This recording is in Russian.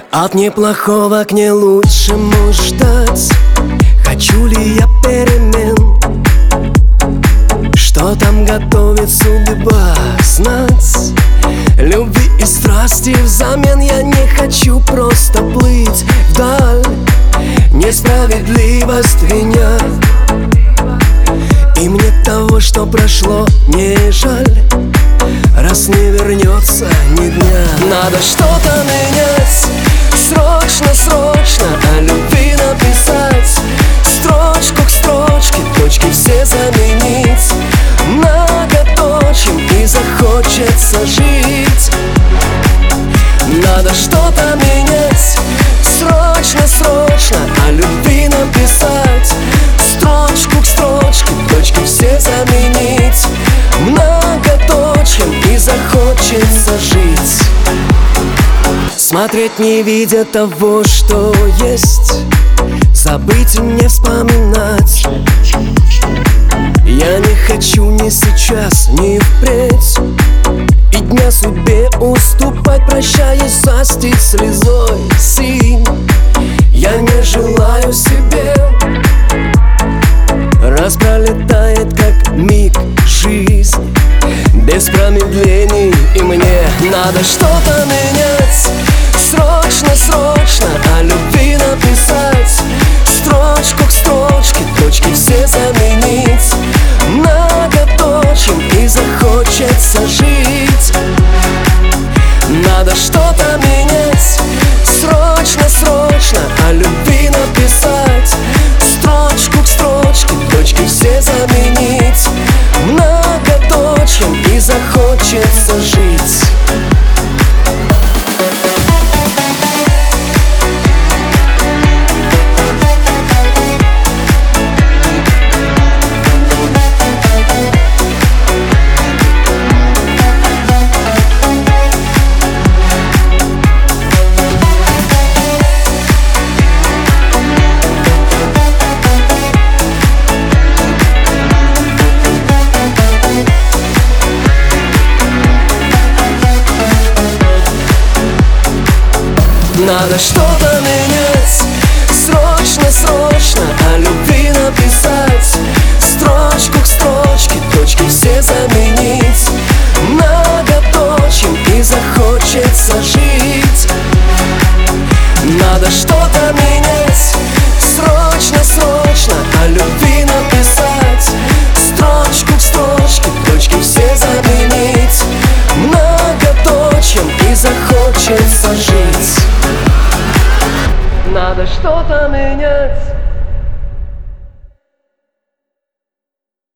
От неплохого к не лучшему ждать. Хочу ли я перемен? Что там готовит судьба знать? Любви и страсти взамен я не хочу просто плыть вдаль. Несправедливость меня, и мне того, что прошло, не жаль. Раз не вернется ни дня, надо что-то менять. Срочно, срочно о любви написать. Строчку к строчке, точки все заменить многоточием, и захочется жить. Надо что-то менять. Срочно, срочно о любви написать. Строчку к строчке, точки все заменить многоточием, и захочется жить. Смотреть не видя того, что есть, забыть и не вспоминать. Я не хочу ни сейчас, ни впредь, и дня судьбе уступать, прощаясь, застить слезой синь. Я не желаю себе, раз пролетает как миг жизнь, без промедлений, и мне надо что-то менять. Срочно, срочно о любви написать. Строчку к строчке, точки все заменить многоточием, и захочется жить. Надо что-то менять. Срочно, срочно о любви написать. Строчку к строчке, точки все заменить многоточием, и захочется жить. Надо что-то менять. Срочно, срочно о любви написать. Строчку к строчке, точки все заменить многоточием, и захочется жить. Надо что-то менять. Срочно, срочно о любви написать. Строчку к строчке, точки все заменить многоточием, и захочется жить. Надо что-то менять.